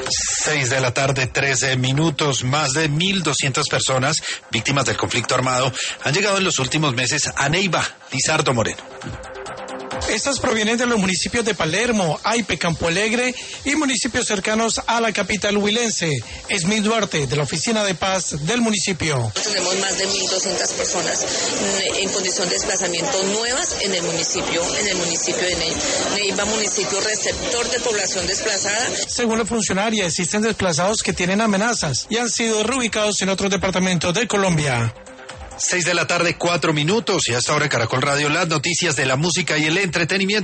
6 de la tarde, 13 minutos. Más de 1.200 personas víctimas del conflicto armado han llegado en los últimos meses a Neiva. Lizardo Moreno. Estas provienen de los municipios de Palermo, Aipe, Campo Alegre y municipios cercanos a la capital huilense. Smith Duarte, de la Oficina de Paz del municipio. Tenemos más de 1.200 personas en condición de desplazamiento nuevas en el municipio de Neiva. Neiva, municipio receptor de población desplazada. Según la funcionaria, existen desplazados que tienen amenazas y han sido reubicados en otros departamentos de Colombia. 6 de la tarde, 4 minutos. Y hasta ahora Caracol Radio, las noticias de la música y el entretenimiento.